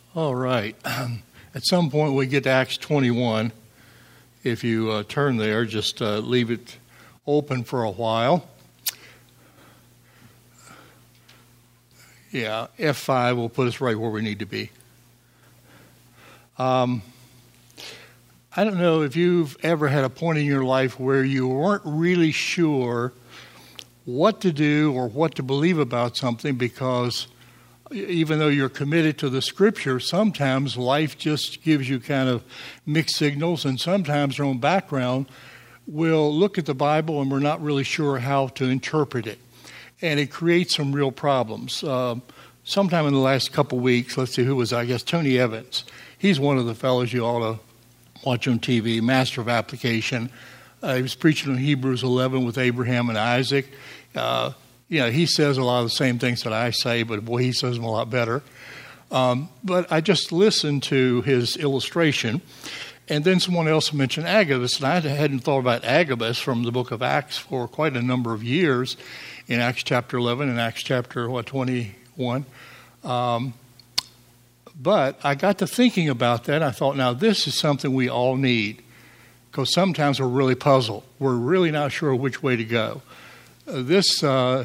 All right. At some point we get to Acts 21. If you turn there, just leave it open for a while. Yeah, F5 will put us right where we need to be. I don't know if you've ever had a point in your life where you weren't really sure what to do or what to believe about something, because even though you're committed to the Scripture, sometimes life just gives you kind of mixed signals, and sometimes your own background will look at the Bible and we're not really sure how to interpret it. And it creates some real problems. Sometime in the last couple weeks, let's see, who was I guess Tony Evans. He's one of the fellows you ought to watch on TV, master of application. He was preaching on Hebrews 11 with Abraham and Isaac. He says a lot of the same things that I say, but boy, he says them a lot better. But I just listened to his illustration, and then someone else mentioned Agabus, and I hadn't thought about Agabus from the book of Acts for quite a number of years, in Acts chapter 11 and Acts chapter 21. But I got to thinking about that. I thought, now this is something we all need, because sometimes we're really puzzled. We're really not sure which way to go. This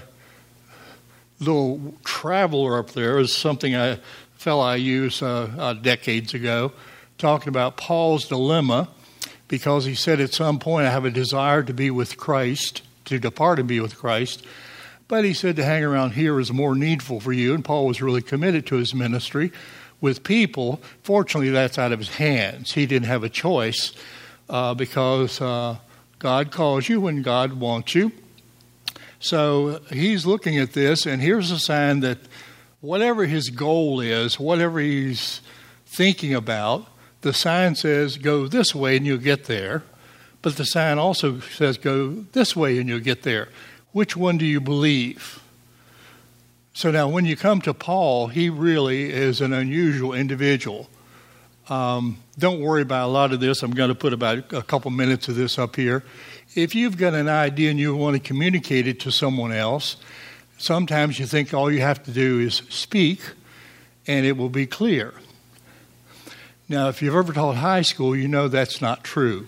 little traveler up there is something a fellow I used decades ago, talking about Paul's dilemma, because he said at some point, I have a desire to be with Christ, to depart and be with Christ. But he said to hang around here is more needful for you. And Paul was really committed to his ministry with people. Fortunately, that's out of his hands. He didn't have a choice because God calls you when God wants you. So he's looking at this, and here's a sign that whatever his goal is, whatever he's thinking about, the sign says go this way and you'll get there. But the sign also says go this way and you'll get there. Which one do you believe? So now when you come to Paul, he really is an unusual individual. Don't worry about a lot of this. I'm going to put about a couple minutes of this up here. If you've got an idea and you want to communicate it to someone else, sometimes you think all you have to do is speak and it will be clear. Now, if you've ever taught high school, you know that's not true.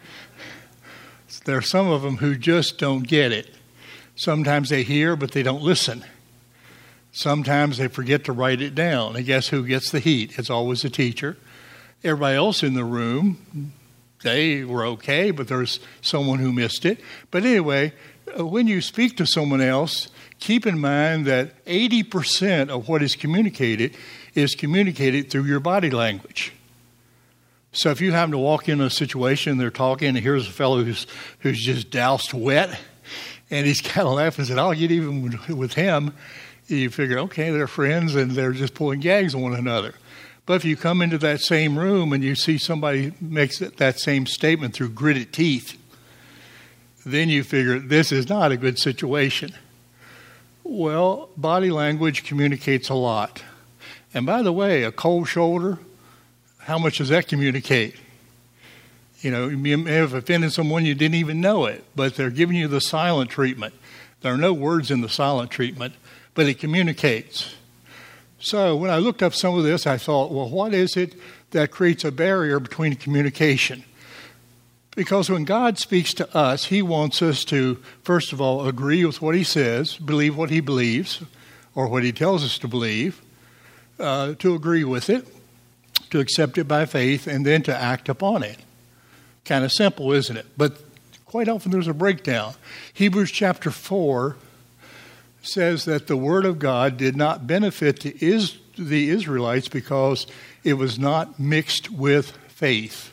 There are some of them who just don't get it. Sometimes they hear, but they don't listen. Sometimes they forget to write it down. And guess who gets the heat? It's always the teacher. Everybody else in the room, they were okay, but there's someone who missed it. But anyway, when you speak to someone else, keep in mind that 80% of what is communicated through your body language. So if you happen to walk into a situation, they're talking, and here's a fellow who's just doused wet, and he's kind of laughing and said, I'll get even with him. You figure, okay, they're friends, and they're just pulling gags on one another. But if you come into that same room and you see somebody makes that same statement through gritted teeth, then you figure this is not a good situation. Well, body language communicates a lot. And by the way, a cold shoulder, how much does that communicate? You know, you may have offended someone, you didn't even know it, but they're giving you the silent treatment. There are no words in the silent treatment, but it communicates. So when I looked up some of this, I thought, well, what is it that creates a barrier between communication? Because when God speaks to us, he wants us to, first of all, agree with what he says, believe what he believes, or what he tells us to believe, to agree with it, to accept it by faith, and then to act upon it. Kind of simple, isn't it? But quite often there's a breakdown. Hebrews chapter 4 says that the word of God did not benefit the Israelites because it was not mixed with faith.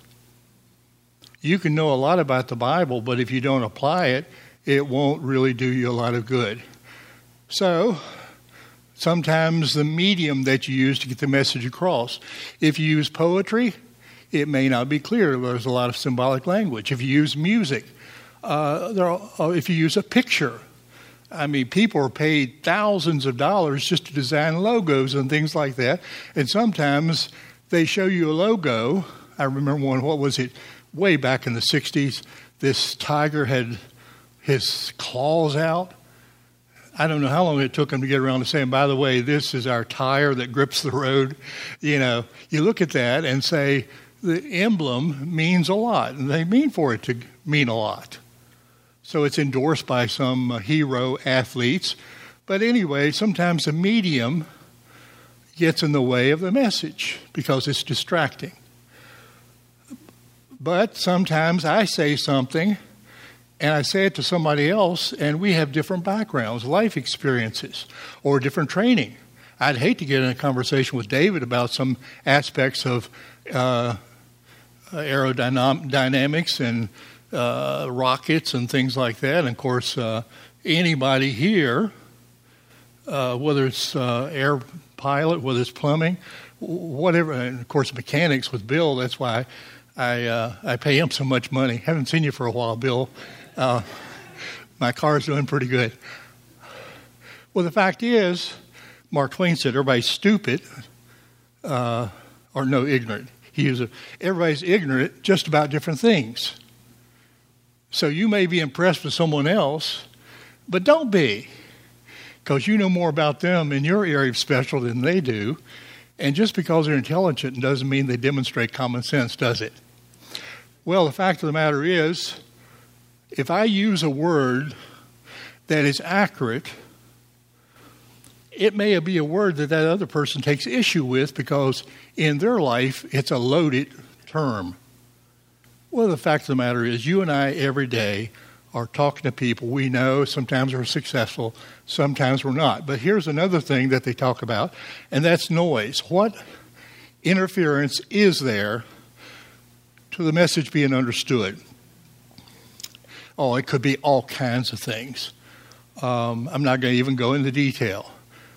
You can know a lot about the Bible, but if you don't apply it, it won't really do you a lot of good. So sometimes the medium that you use to get the message across. If you use poetry, it may not be clear. There's a lot of symbolic language. If you use music, if you use a picture, I mean, people are paid thousands of dollars just to design logos and things like that. And sometimes they show you a logo. I remember one, what was it, way back in the 60s, this tiger had his claws out. I don't know how long it took them to get around to saying, by the way, this is our tire that grips the road. You know, you look at that and say, the emblem means a lot, and they mean for it to mean a lot. So it's endorsed by some hero athletes. But anyway, sometimes the medium gets in the way of the message because it's distracting. But sometimes I say something, and I say it to somebody else, and we have different backgrounds, life experiences, or different training. I'd hate to get in a conversation with David about some aspects of aerodynamics and rockets and things like that. And, of course, anybody here, whether it's air pilot, whether it's plumbing, whatever, and, of course, mechanics with Bill, that's why I pay him so much money. Haven't seen you for a while, Bill. My car's doing pretty good. Well, the fact is, Mark Twain said everybody's stupid, ignorant. Everybody's ignorant just about different things. So you may be impressed with someone else, but don't be, because you know more about them in your area of specialty than they do. And just because they're intelligent doesn't mean they demonstrate common sense, does it? Well, the fact of the matter is, if I use a word that is accurate, it may be a word that other person takes issue with because in their life it's a loaded term. Well, the fact of the matter is you and I every day are talking to people we know. Sometimes we're successful, sometimes we're not. But here's another thing that they talk about, and that's noise. What interference is there to the message being understood? Oh, it could be all kinds of things. I'm not going to even go into detail.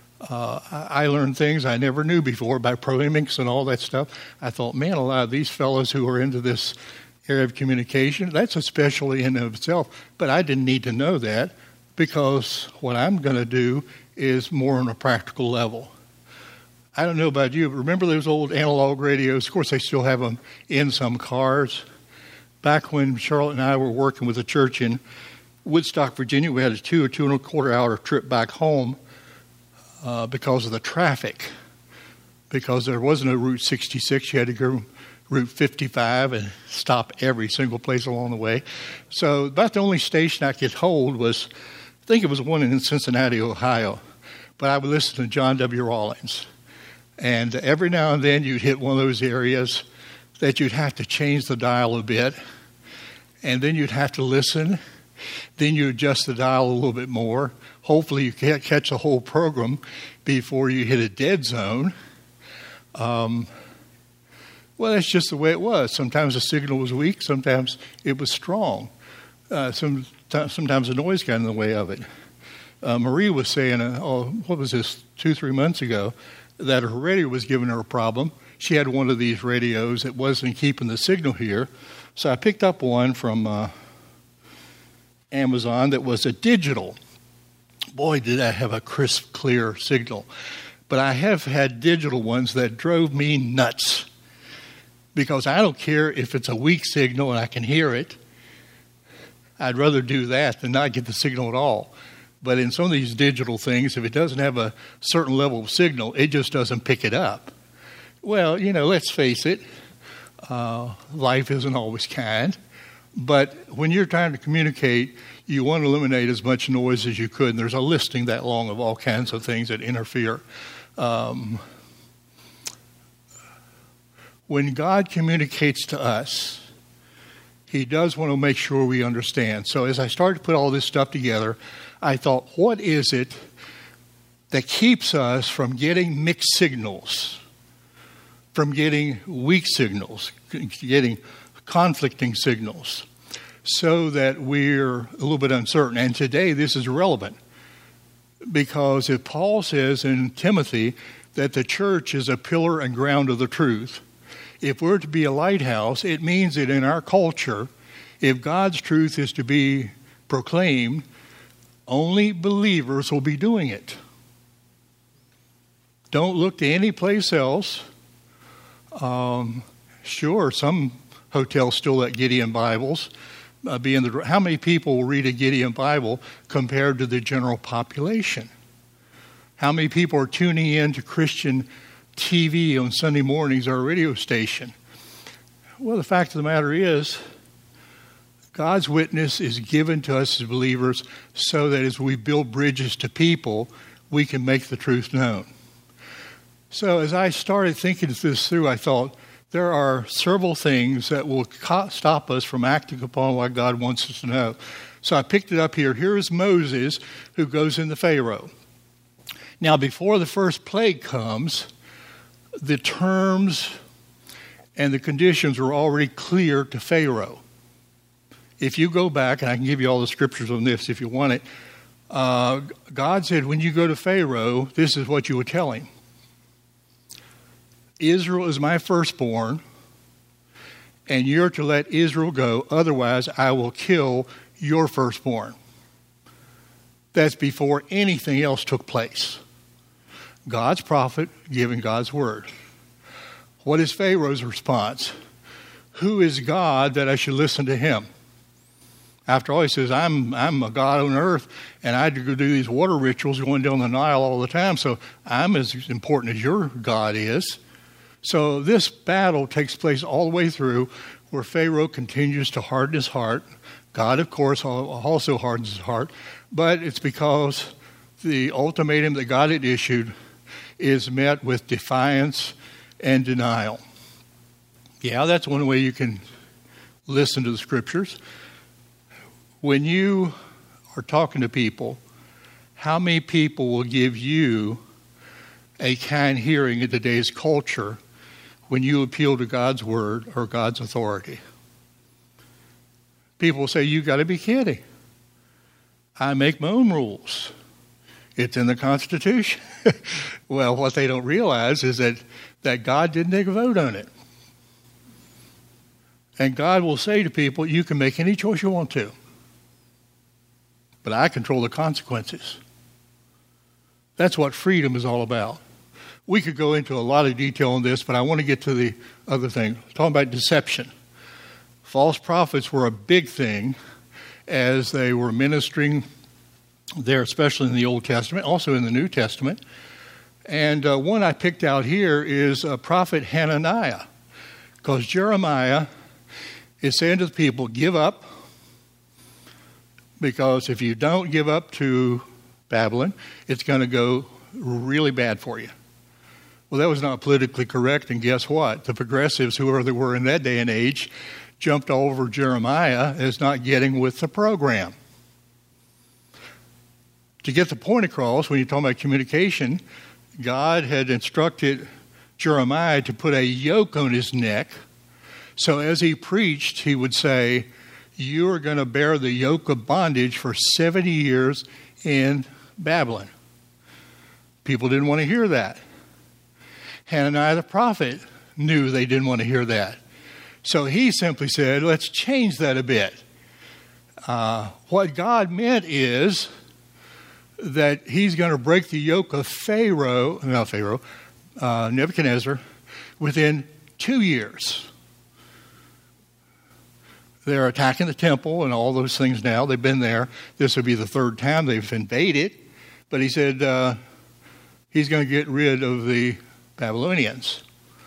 I learned things I never knew before by proemics and all that stuff. I thought, man, a lot of these fellows who are into this area of communication, that's a specialty in and of itself. But I didn't need to know that because what I'm going to do is more on a practical level. I don't know about you, but remember those old analog radios? Of course, they still have them in some cars. Back when Charlotte and I were working with a church in Woodstock, Virginia, we had a 2.25 hour trip back home because of the traffic. Because there was no Route 66, you had to go Route 55 and stop every single place along the way. So about the only station I could hold was, I think it was one in Cincinnati, Ohio. But I would listen to John W. Rawlings. And every now and then you'd hit one of those areas that you'd have to change the dial a bit, and then you'd have to listen. Then you adjust the dial a little bit more. Hopefully you can't catch the whole program before you hit a dead zone. Well, that's just the way it was. Sometimes the signal was weak. Sometimes it was strong. Sometimes the noise got in the way of it. Marie was saying, what was this, 2-3 months ago, that her radio was giving her a problem. She had one of these radios that wasn't keeping the signal here. So I picked up one from Amazon that was a digital. Boy, did I have a crisp, clear signal. But I have had digital ones that drove me nuts because I don't care if it's a weak signal and I can hear it. I'd rather do that than not get the signal at all. But in some of these digital things, if it doesn't have a certain level of signal, it just doesn't pick it up. Well, let's face it, life isn't always kind. But when you're trying to communicate, you want to eliminate as much noise as you could. And there's a listing that long of all kinds of things that interfere. When God communicates to us, He does want to make sure we understand. So as I started to put all this stuff together, I thought, what is it that keeps us from getting mixed signals, from getting weak signals, getting conflicting signals, so that we're a little bit uncertain? And today this is relevant because if Paul says in Timothy that the church is a pillar and ground of the truth, if we're to be a lighthouse, it means that in our culture, if God's truth is to be proclaimed, only believers will be doing it. Don't look to any place else. Sure, some hotels still let Gideon Bibles, how many people will read a Gideon Bible compared to the general population? How many people are tuning in to Christian TV on Sunday mornings or a radio station? Well, the fact of the matter is, God's witness is given to us as believers so that as we build bridges to people, we can make the truth known. So as I started thinking this through, I thought there are several things that will stop us from acting upon what God wants us to know. So I picked it up here. Here is Moses who goes into Pharaoh. Now, before the first plague comes, the terms and the conditions were already clear to Pharaoh. If you go back, and I can give you all the scriptures on this if you want it, God said, when you go to Pharaoh, this is what you would tell him. Israel is my firstborn, and you're to let Israel go, otherwise I will kill your firstborn. That's before anything else took place. God's prophet giving God's word. What is Pharaoh's response? Who is God that I should listen to him? After all, he says, I'm a God on earth, and I do these water rituals going down the Nile all the time, so I'm as important as your God is. So this battle takes place all the way through where Pharaoh continues to harden his heart. God, of course, also hardens his heart, but it's because the ultimatum that God had issued is met with defiance and denial. Yeah, that's one way you can listen to the scriptures. When you are talking to people, how many people will give you a kind hearing in today's culture when you appeal to God's word or God's authority? People will say, you got to be kidding. I make my own rules. It's in the Constitution. Well, what they don't realize is that God didn't take a vote on it. And God will say to people, you can make any choice you want to, but I control the consequences. That's what freedom is all about. We could go into a lot of detail on this, but I want to get to the other thing. Talking about deception. False prophets were a big thing as they were ministering there, especially in the Old Testament, also in the New Testament. And one I picked out here is prophet Hananiah, because Jeremiah is saying to the people, give up, because if you don't give up to Babylon, it's going to go really bad for you. Well, that was not politically correct, and guess what? The progressives, whoever they were in that day and age, jumped all over Jeremiah as not getting with the program. To get the point across, when you're talking about communication, God had instructed Jeremiah to put a yoke on his neck. So as he preached, he would say, you are going to bear the yoke of bondage for 70 years in Babylon. People didn't want to hear that. Hananiah the prophet knew they didn't want to hear that. So he simply said, let's change that a bit. What God meant is that he's going to break the yoke of Nebuchadnezzar, within 2 years. They're attacking the temple and all those things now. They've been there. This will be the third time they've invaded. But he said he's going to get rid of the Babylonians.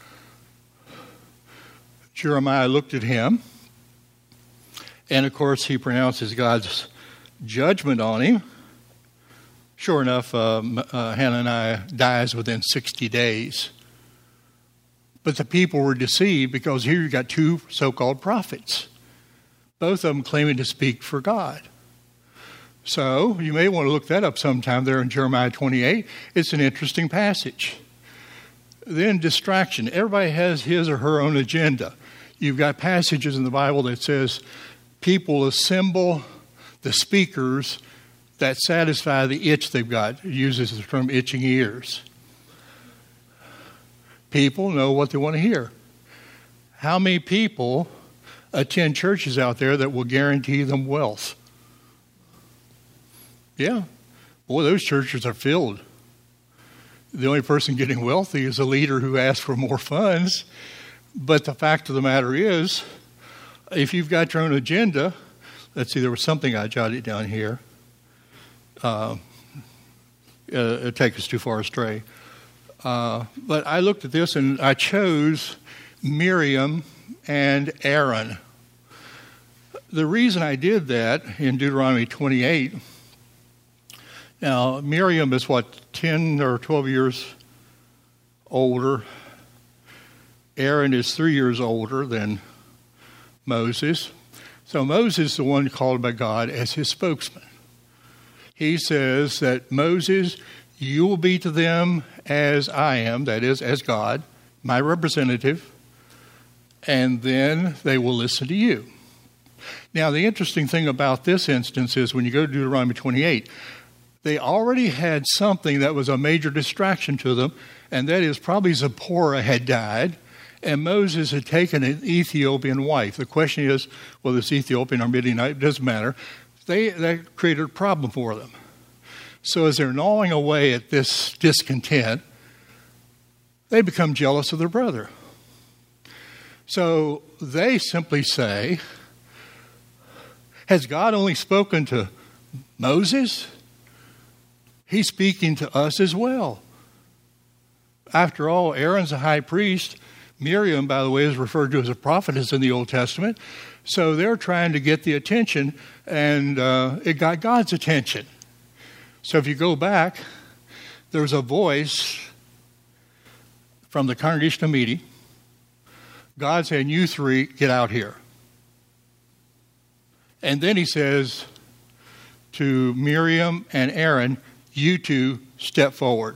Jeremiah looked at him, and of course he pronounces God's judgment on him. Sure enough, Hananiah dies within 60 days. But the people were deceived because here you got two so-called prophets, both of them claiming to speak for God. So you may want to look that up sometime there in Jeremiah 28. It's an interesting passage. Then distraction. Everybody has his or her own agenda. You've got passages in the Bible that says people assemble the speakers that satisfy the itch they've got. It uses the term itching ears. People know what they want to hear. How many people attend churches out there that will guarantee them wealth? Yeah. Boy, those churches are filled. The only person getting wealthy is a leader who asks for more funds. But the fact of the matter is, if you've got your own agenda, let's see, there was something I jotted down here. It'd take us too far astray. But I looked at this and I chose Miriam and Aaron. The reason I did that in Deuteronomy 28, now Miriam is 10 or 12 years older. Aaron is 3 years older than Moses. So Moses is the one called by God as his spokesman. He says that Moses, you will be to them as I am, that is, as God, my representative, and then they will listen to you. Now, the interesting thing about this instance is when you go to Deuteronomy 28, they already had something that was a major distraction to them, and that is probably Zipporah had died, and Moses had taken an Ethiopian wife. The question is, whether it's Ethiopian or Midianite, it doesn't matter. That created a problem for them. So as they're gnawing away at this discontent, they become jealous of their brother. So they simply say, has God only spoken to Moses? He's speaking to us as well. After all, Aaron's a high priest. Miriam, by the way, is referred to as a prophetess in the Old Testament. So they're trying to get the attention, and it got God's attention. So if you go back, there's a voice from the congregation of meeting. God saying, you three, get out here. And then he says to Miriam and Aaron, you two step forward.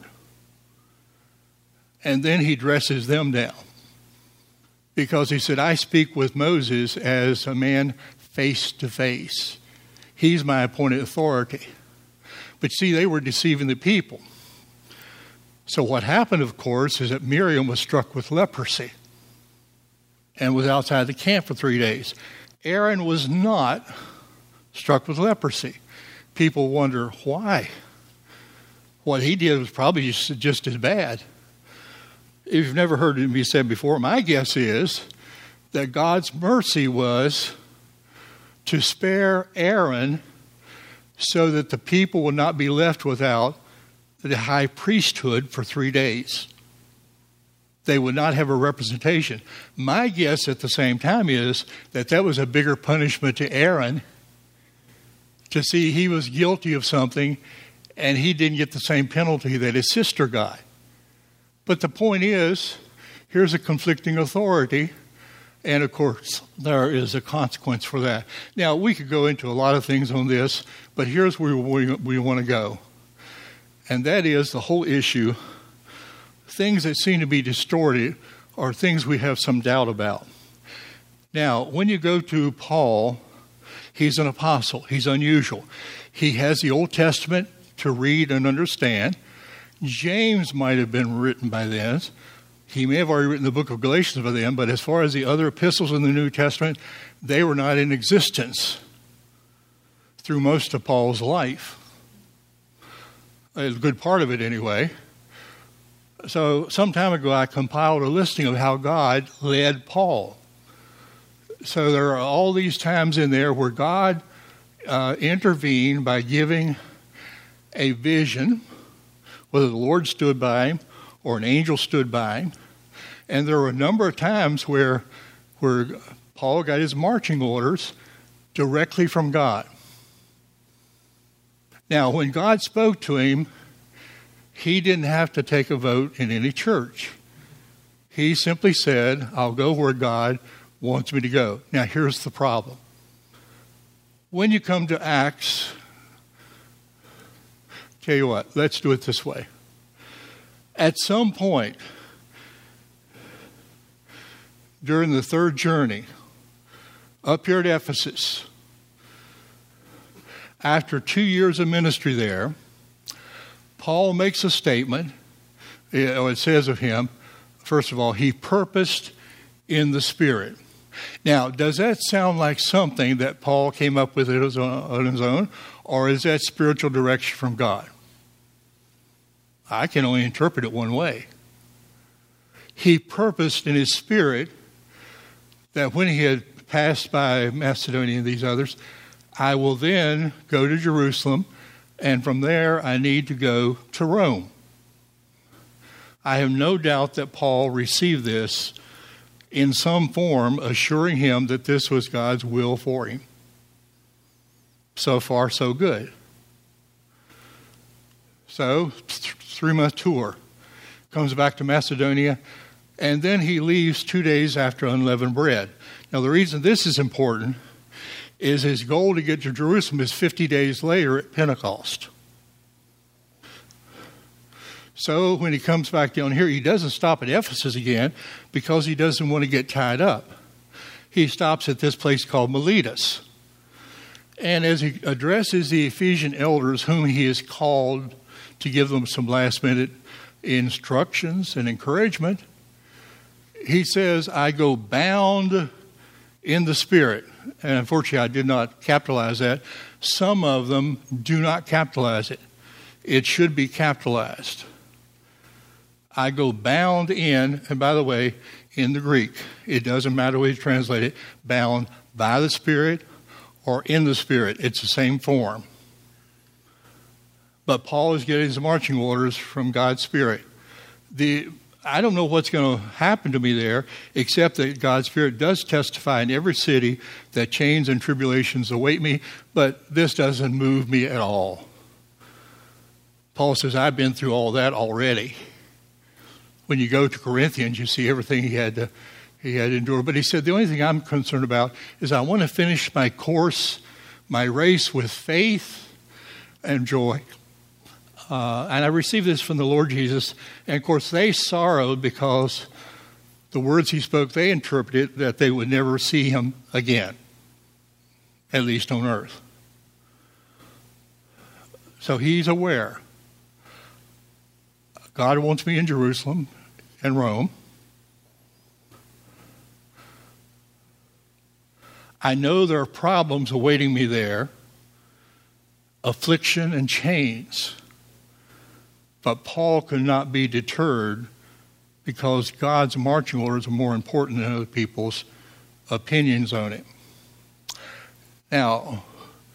And then he dresses them down. Because he said, I speak with Moses as a man face to face. He's my appointed authority. But see, they were deceiving the people. So what happened, of course, is that Miriam was struck with leprosy and was outside the camp for 3 days. Aaron was not struck with leprosy. People wonder why. What he did was probably just as bad. If you've never heard it be said before, my guess is that God's mercy was to spare Aaron so that the people would not be left without the high priesthood for 3 days. They would not have a representation. My guess at the same time is that that was a bigger punishment to Aaron to see he was guilty of something and he didn't get the same penalty that his sister got. But the point is, here's a conflicting authority, and of course, there is a consequence for that. Now, we could go into a lot of things on this, but here's where we want to go. And that is the whole issue. Things that seem to be distorted are things we have some doubt about. Now, when you go to Paul, he's an apostle. He's unusual. He has the Old Testament to read and understand. James might have been written by then. He may have already written the book of Galatians by then, but as far as the other epistles in the New Testament, they were not in existence through most of Paul's life. A good part of it anyway. So some time ago I compiled a listing of how God led Paul. So there are all these times in there where God intervened by giving a vision, whether the Lord stood by him or an angel stood by him. And there were a number of times where Paul got his marching orders directly from God. Now, when God spoke to him, he didn't have to take a vote in any church. He simply said, I'll go where God wants me to go. Now, here's the problem. When you come to Acts, tell you what, let's do it this way. At some point during the third journey up here at Ephesus, after 2 years of ministry there, Paul makes a statement. It says of him, first of all, he purposed in the Spirit. Now, does that sound like something that Paul came up with on his own, or is that spiritual direction from God? I can only interpret it one way. He purposed in his spirit that when he had passed by Macedonia and these others, I will then go to Jerusalem, and from there I need to go to Rome. I have no doubt that Paul received this in some form, assuring him that this was God's will for him. So far, so good. So, 3-month tour. Comes back to Macedonia, and then he leaves 2 days after unleavened bread. Now, the reason this is important is his goal to get to Jerusalem is 50 days later at Pentecost. So when he comes back down here, he doesn't stop at Ephesus again because he doesn't want to get tied up. He stops at this place called Miletus. And as he addresses the Ephesian elders whom he is called to give them some last-minute instructions and encouragement, he says, I go bound in the Spirit. And unfortunately, I did not capitalize that. Some of them do not capitalize it. It should be capitalized. I go bound in, and by the way, in the Greek, it doesn't matter what you translate it, bound by the Spirit or in the Spirit. It's the same form. But Paul is getting his marching orders from God's Spirit. I don't know what's going to happen to me there, except that God's Spirit does testify in every city that chains and tribulations await me, but this doesn't move me at all. Paul says, I've been through all that already. When you go to Corinthians, you see everything he had to endure. But he said, the only thing I'm concerned about is I want to finish my course, my race with faith and joy. And I received this from the Lord Jesus. And, of course, they sorrowed because the words he spoke, they interpreted that they would never see him again, at least on earth. So he's aware. God wants me in Jerusalem and Rome. I know there are problems awaiting me there, affliction and chains. But Paul could not be deterred because God's marching orders are more important than other people's opinions on it. Now,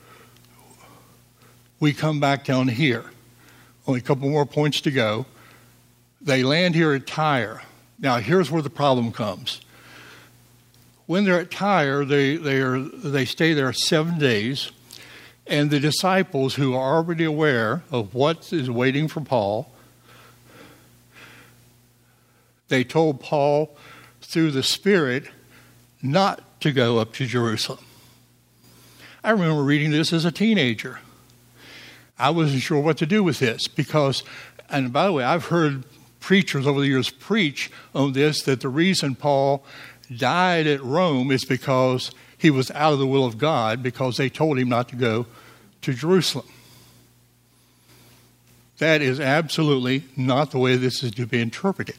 we come back down here. Only a couple more points to go. They land here at Tyre. Now, here's where the problem comes. When they're at Tyre, they stay there 7 days. And the disciples, who are already aware of what is waiting for Paul, they told Paul through the Spirit not to go up to Jerusalem. I remember reading this as a teenager. I wasn't sure what to do with this because, and by the way, I've heard preachers over the years preach on this, that the reason Paul died at Rome is because he was out of the will of God because they told him not to go to Jerusalem. That is absolutely not the way this is to be interpreted.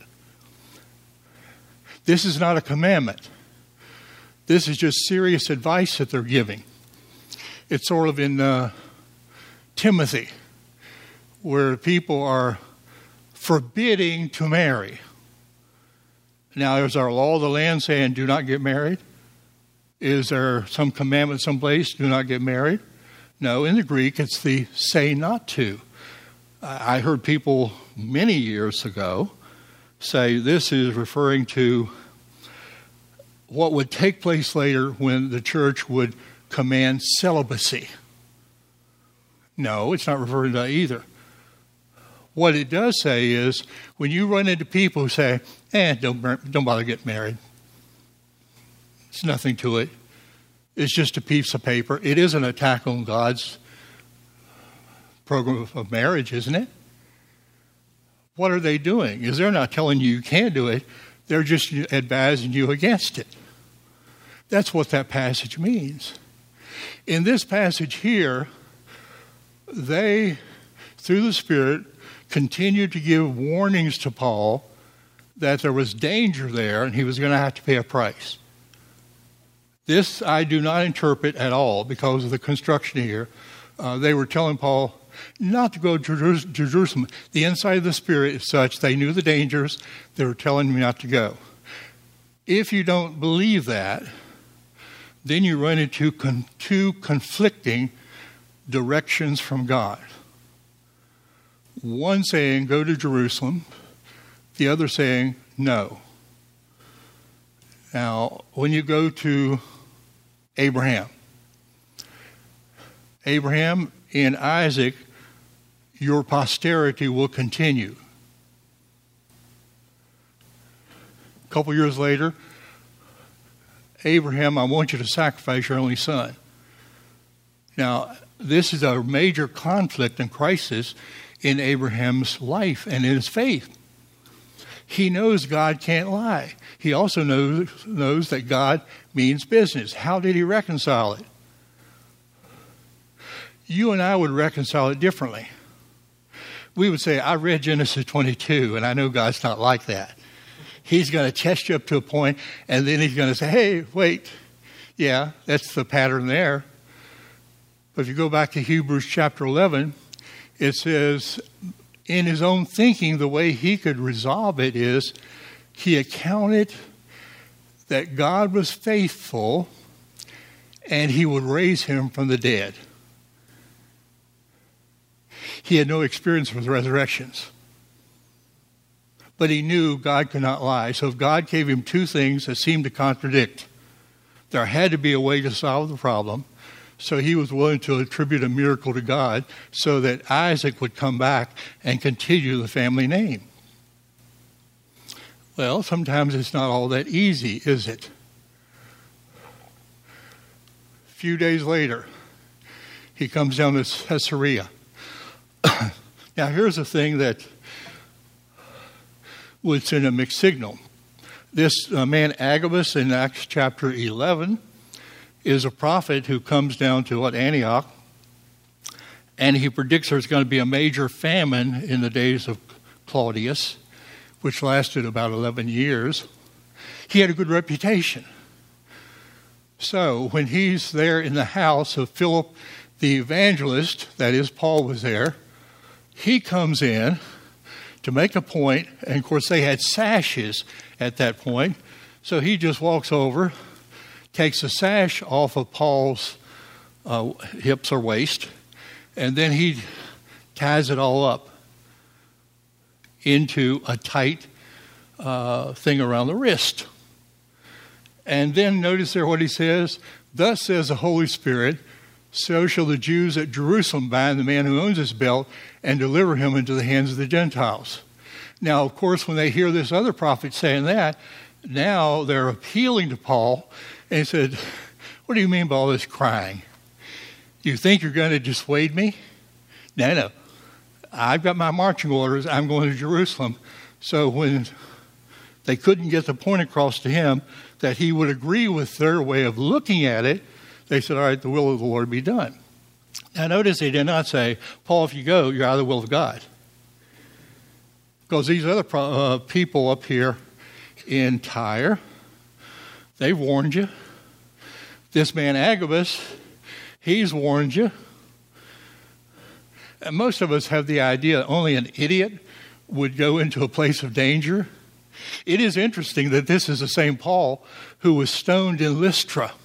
This is not a commandment. This is just serious advice that they're giving. It's sort of in Timothy, where people are forbidding to marry. Now, is our law of the land saying do not get married? Is there some commandment someplace, do not get married? No, in the Greek, it's the say not to. I heard people many years ago say this is referring to what would take place later when the church would command celibacy. No, it's not referring to that either. What it does say is when you run into people who say, don't bother getting married. It's nothing to it. It's just a piece of paper. It is an attack on God's program of marriage, isn't it? What are they doing? Is they're not telling you can't do it. They're just advising you against it. That's what that passage means. In this passage here, they, through the Spirit, continued to give warnings to Paul that there was danger there and he was going to have to pay a price. This I do not interpret at all because of the construction here. They were telling Paul not to go to Jerusalem. The inside of the Spirit is such, they knew the dangers. They were telling him not to go. If you don't believe that, then you run into two conflicting directions from God. One saying, go to Jerusalem. The other saying, no. Now, when you go to Abraham and Isaac, your posterity will continue. A couple years later, Abraham, I want you to sacrifice your only son. Now, this is a major conflict and crisis in Abraham's life and in his faith. He knows God can't lie. He also knows that God means business. How did he reconcile it? You and I would reconcile it differently. We would say, I read Genesis 22, and I know God's not like that. He's going to test you up to a point, and then he's going to say, hey, wait. Yeah, that's the pattern there. But if you go back to Hebrews chapter 11, it says, in his own thinking, the way he could resolve it is he accounted that God was faithful and he would raise him from the dead. He had no experience with resurrections. But he knew God could not lie. So if God gave him two things that seemed to contradict, there had to be a way to solve the problem. So he was willing to attribute a miracle to God so that Isaac would come back and continue the family name. Well, sometimes it's not all that easy, is it? A few days later, he comes down to Caesarea. Now, here's the thing that would send a mixed signal. This man Agabus in Acts chapter 11 is a prophet who comes down to Antioch, and he predicts there's going to be a major famine in the days of Claudius, which lasted about 11 years. He had a good reputation. So when he's there in the house of Philip the evangelist, that is, Paul was there, he comes in to make a point, and of course they had sashes at that point, so he just walks over, takes the sash off of Paul's hips or waist, and then he ties it all up into a tight thing around the wrist. And then notice there what he says, thus says the Holy Spirit, so shall the Jews at Jerusalem bind the man who owns this belt and deliver him into the hands of the Gentiles. Now, of course, when they hear this other prophet saying that, now they're appealing to Paul. And he said, what do you mean by all this crying? You think you're going to dissuade me? No. I've got my marching orders. I'm going to Jerusalem. So when they couldn't get the point across to him that he would agree with their way of looking at it, they said, all right, the will of the Lord be done. Now notice they did not say, Paul, if you go, you're out of the will of God. Because these other people up here in Tyre, they warned you. This man Agabus, he's warned you. And most of us have the idea only an idiot would go into a place of danger. It is interesting that this is the same Paul who was stoned in Lystra.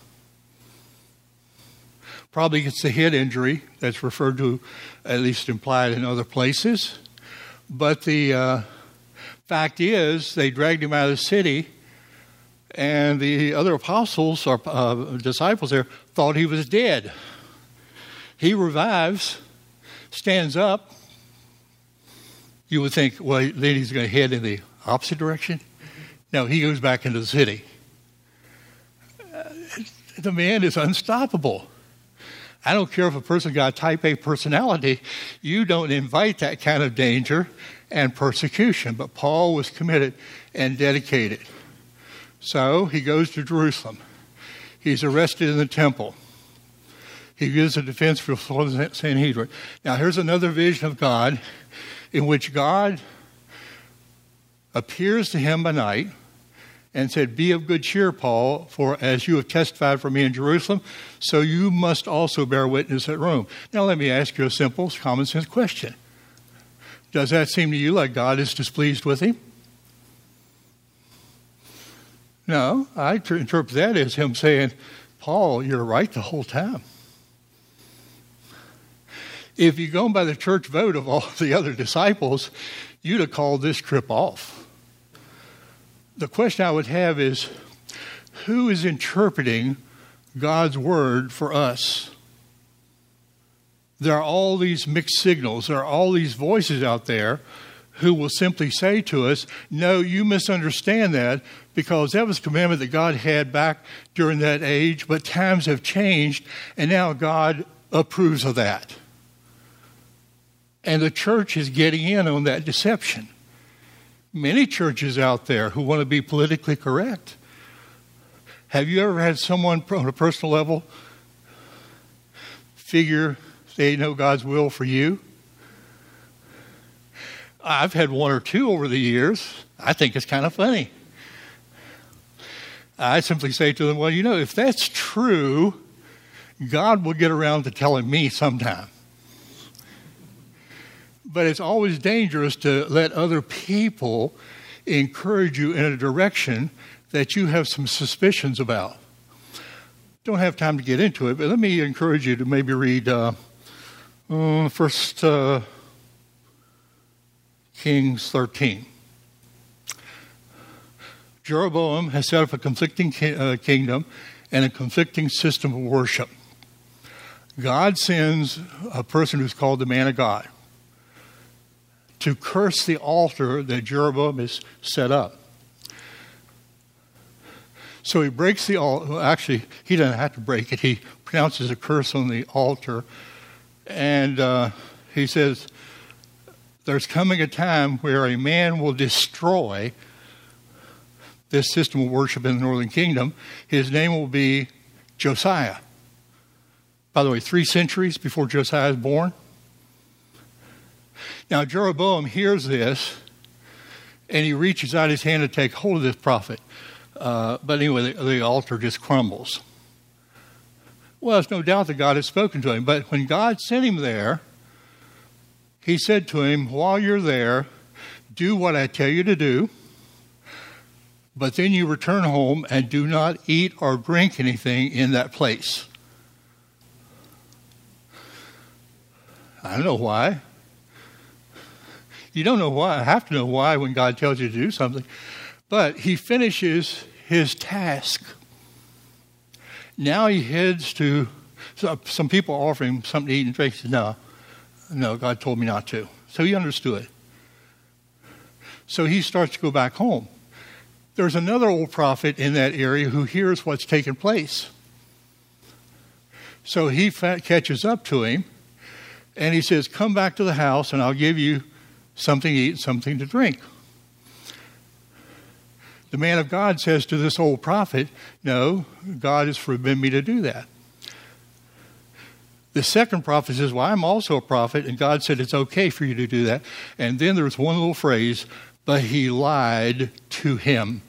Probably gets a head injury that's referred to, at least implied in other places. But the fact is, they dragged him out of the city, and the other apostles or disciples there thought he was dead. He revives, stands up. You would think, well, then he's going to head in the opposite direction. No, he goes back into the city. The man is unstoppable. I don't care if a person got a type A personality, you don't invite that kind of danger and persecution. But Paul was committed and dedicated. So he goes to Jerusalem. He's arrested in the temple. He gives a defense for the Sanhedrin. Now here's another vision of God in which God appears to him by night and said, be of good cheer, Paul, for as you have testified for me in Jerusalem, so you must also bear witness at Rome. Now let me ask you a simple, common sense question. Does that seem to you like God is displeased with him? No, I interpret that as him saying, Paul, you're right the whole time. If you go by the church vote of all the other disciples, you'd have called this trip off. The question I would have is, who is interpreting God's word for us? There are all these mixed signals. There are all these voices out there who will simply say to us, no, you misunderstand that because that was a commandment that God had back during that age, but times have changed, and now God approves of that. And the church is getting in on that deception. Many churches out there who want to be politically correct. Have you ever had someone on a personal level figure they know God's will for you? I've had one or two over the years. I think it's kind of funny. I simply say to them, well, you know, if that's true, God will get around to telling me sometime. But it's always dangerous to let other people encourage you in a direction that you have some suspicions about. Don't have time to get into it, but let me encourage you to maybe read First Kings 13. Jeroboam has set up a conflicting kingdom and a conflicting system of worship. God sends a person who's called the man of God to curse the altar that Jeroboam has set up. So he breaks the altar. Actually, he doesn't have to break it. He pronounces a curse on the altar. And he says, there's coming a time where a man will destroy this system of worship in the northern kingdom. His name will be Josiah. By the way, 3 centuries before Josiah is born. Now, Jeroboam hears this, and he reaches out his hand to take hold of this prophet. But anyway, the altar just crumbles. Well, there's no doubt that God had spoken to him. But when God sent him there, he said to him, while you're there, do what I tell you to do. But then you return home and do not eat or drink anything in that place. I don't know why. You don't know why. I have to know why when God tells you to do something. But he finishes his task. Now he heads to, some people offer him something to eat and drink. He says, no, God told me not to. So he understood. So he starts to go back home. There's another old prophet in that area who hears what's taken place. So he catches up to him, and he says, come back to the house, and I'll give you something to eat and something to drink. The man of God says to this old prophet, no, God has forbidden me to do that. The second prophet says, well, I'm also a prophet, and God said it's okay for you to do that. And then there's one little phrase, but he lied to him.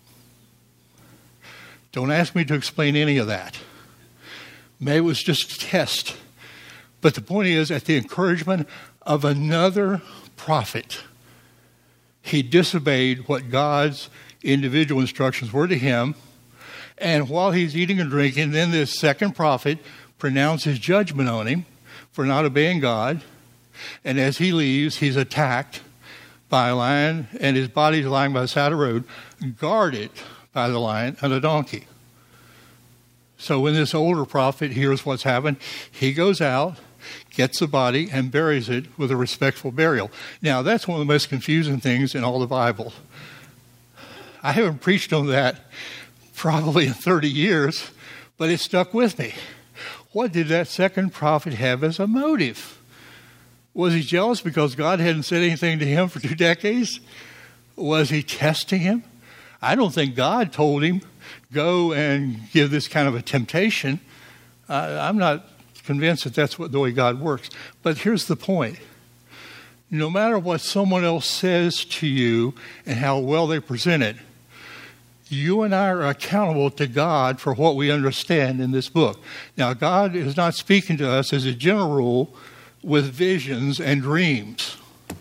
Don't ask me to explain any of that. Maybe it was just a test. But the point is, at the encouragement of another prophet, he disobeyed what God's individual instructions were to him. And while he's eating and drinking, then this second prophet pronounces judgment on him for not obeying God. And as he leaves, he's attacked by a lion, and his body's lying by the side of the road, guarded by the lion and a donkey. So when this older prophet hears what's happened, he goes out, gets the body, and buries it with a respectful burial. Now, that's one of the most confusing things in all the Bible. I haven't preached on that probably in 30 years, but it stuck with me. What did that second prophet have as a motive? Was he jealous because God hadn't said anything to him for 2 decades? Was he testing him? I don't think God told him, go and give this kind of a temptation. I'm not convinced that that's the way God works. But here's the point. No matter what someone else says to you and how well they present it, you and I are accountable to God for what we understand in this book. Now, God is not speaking to us as a general rule with visions and dreams.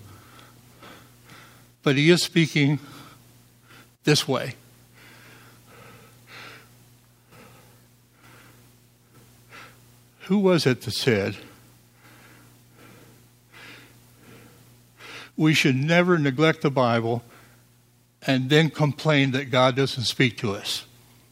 But he is speaking this way. Who was it that said, we should never neglect the Bible and then complain that God doesn't speak to us?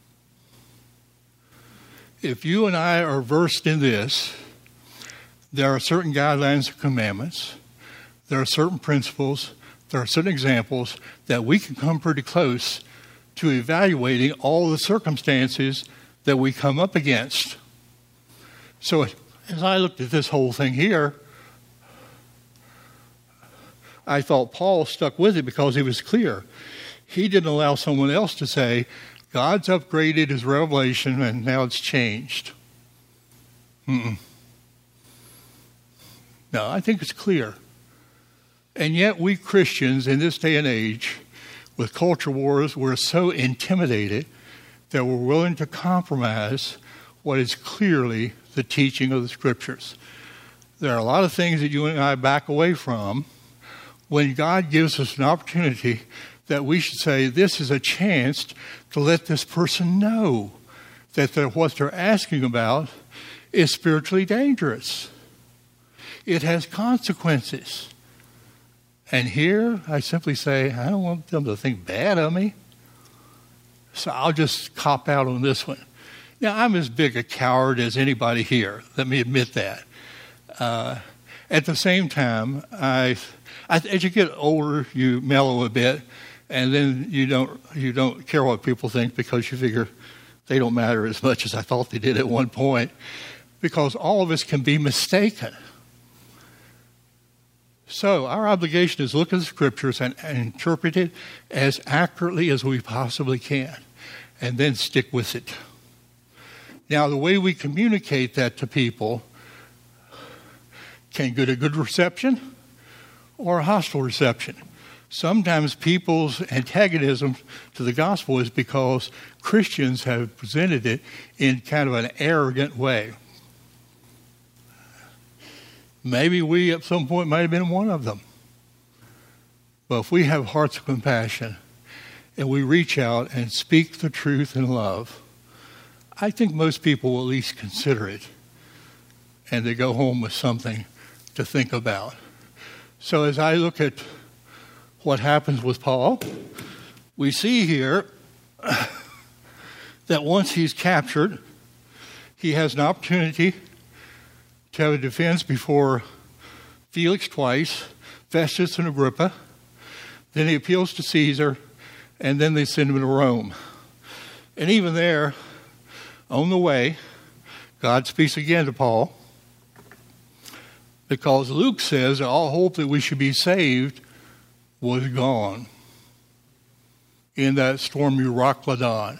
If you and I are versed in this, there are certain guidelines and commandments, there are certain principles, there are certain examples that we can come pretty close to evaluating all the circumstances that we come up against. So as I looked at this whole thing here, I thought Paul stuck with it because he was clear. He didn't allow someone else to say, God's upgraded his revelation and now it's changed. No, I think it's clear. And yet we Christians in this day and age, with culture wars, we're so intimidated that we're willing to compromise what is clearly the teaching of the Scriptures. There are a lot of things that you and I back away from when God gives us an opportunity that we should say, this is a chance to let this person know that what they're asking about is spiritually dangerous. It has consequences. And here, I simply say, I don't want them to think bad of me, so I'll just cop out on this one. Now, I'm as big a coward as anybody here. Let me admit that. At the same time, as you get older, you mellow a bit, and then you don't care what people think because you figure they don't matter as much as I thought they did at one point, because all of us can be mistaken. So our obligation is to look at the Scriptures and interpret it as accurately as we possibly can, and then stick with it. Now, the way we communicate that to people can get a good reception or a hostile reception. Sometimes people's antagonism to the gospel is because Christians have presented it in kind of an arrogant way. Maybe we at some point might have been one of them. But if we have hearts of compassion and we reach out and speak the truth in love, I think most people will at least consider it, and they go home with something to think about. So as I look at what happens with Paul, we see here that once he's captured, he has an opportunity to have a defense before Felix twice, Festus and Agrippa. Then he appeals to Caesar, and then they send him to Rome. And even there, on the way, God speaks again to Paul, because Luke says all hope that we should be saved was gone in that storm Euroclydon.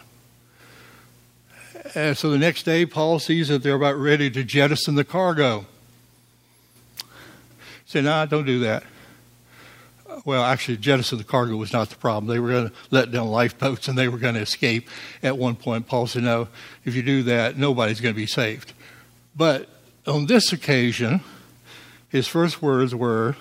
And so the next day, Paul sees that they're about ready to jettison the cargo. He said, "No, don't do that." Well, actually, jettison the cargo was not the problem. They were going to let down lifeboats and they were going to escape. At one point, Paul said, "No, if you do that, nobody's going to be saved." But on this occasion, his first words were,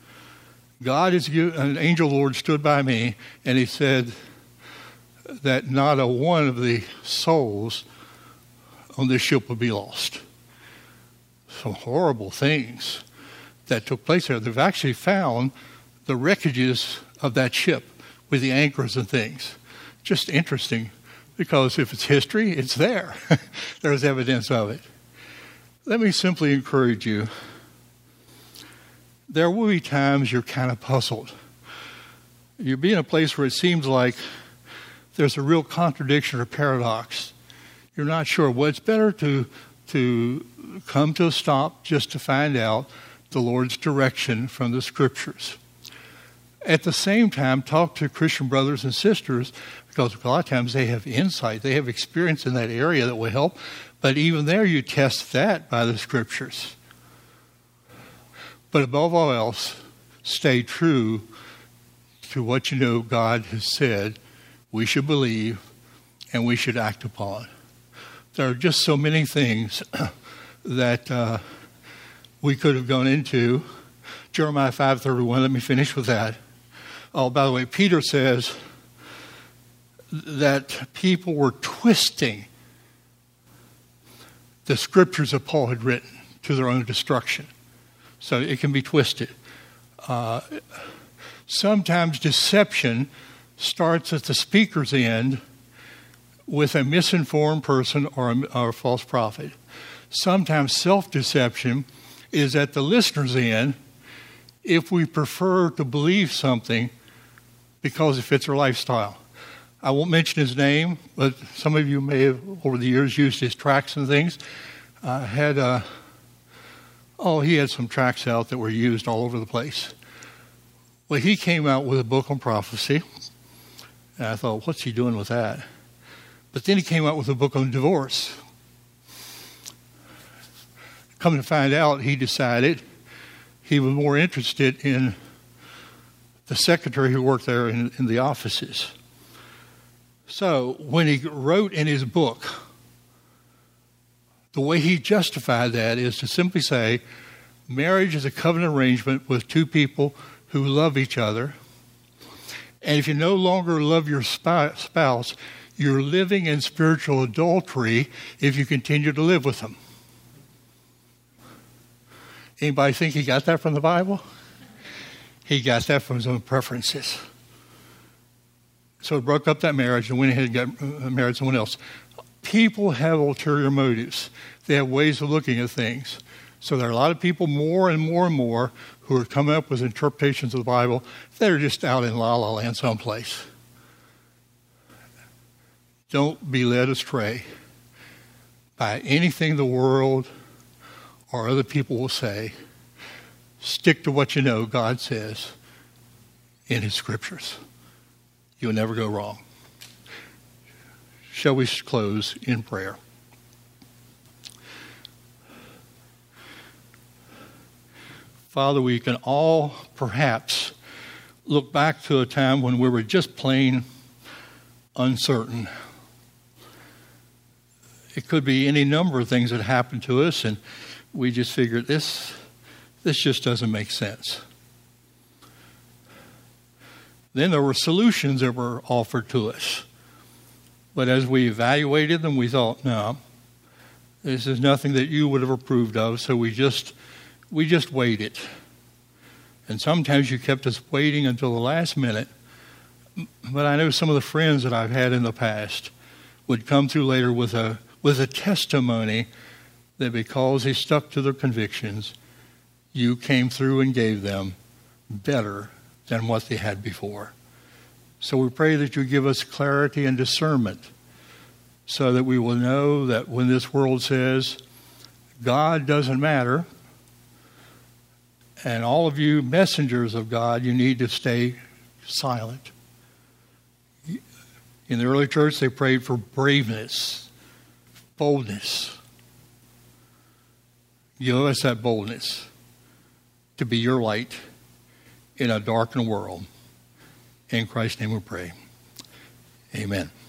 an angel of the Lord stood by me, and he said that not a one of the souls on this ship would be lost. Some horrible things that took place there. They've actually found the wreckages of that ship with the anchors and things. Just interesting, because if it's history, it's there. There's evidence of it. Let me simply encourage you. There will be times you're kind of puzzled. You'll be in a place where it seems like there's a real contradiction or paradox. You're not sure. Well, it's better to come to a stop just to find out the Lord's direction from the Scriptures. At the same time, talk to Christian brothers and sisters, because a lot of times they have insight. They have experience in that area that will help. But even there, you test that by the Scriptures. But above all else, stay true to what you know God has said we should believe and we should act upon. There are just so many things that we could have gone into. Jeremiah 5:31, let me finish with that. Oh, by the way, Peter says that people were twisting the scriptures that Paul had written to their own destruction. So it can be twisted. Sometimes deception starts at the speaker's end with a misinformed person or a false prophet. Sometimes self-deception is at the listener's end if we prefer to believe something because it fits our lifestyle. I won't mention his name, but some of you may have over the years used his tracts and things. He had some tracts out that were used all over the place. Well, he came out with a book on prophecy, and I thought, what's he doing with that? But then he came out with a book on divorce. Come to find out, he decided he was more interested in the secretary who worked there in the offices. So when he wrote in his book, the way he justified that is to simply say, marriage is a covenant arrangement with two people who love each other. And if you no longer love your spouse, you're living in spiritual adultery if you continue to live with them. Anybody think he got that from the Bible? He got that from his own preferences. So he broke up that marriage and went ahead and got married someone else. People have ulterior motives. They have ways of looking at things. So there are a lot of people more and more and more who are coming up with interpretations of the Bible that are just out in la la land someplace. Don't be led astray by anything the world or other people will say. Stick to what you know God says in his scriptures. You'll never go wrong. Shall we close in prayer? Father, we can all perhaps look back to a time when we were just plain uncertain. It could be any number of things that happened to us, and we just figured this just doesn't make sense. Then there were solutions that were offered to us. But as we evaluated them, we thought, no, this is nothing that you would have approved of, so we just waited. And sometimes you kept us waiting until the last minute. But I know some of the friends that I've had in the past would come through later with a testimony that because they stuck to their convictions, you came through and gave them better than what they had before. So we pray that you give us clarity and discernment so that we will know that when this world says God doesn't matter, and all of you messengers of God, you need to stay silent. In the early church, they prayed for braveness, boldness. Give us that boldness to be your light in a darkened world. In Christ's name we pray. Amen.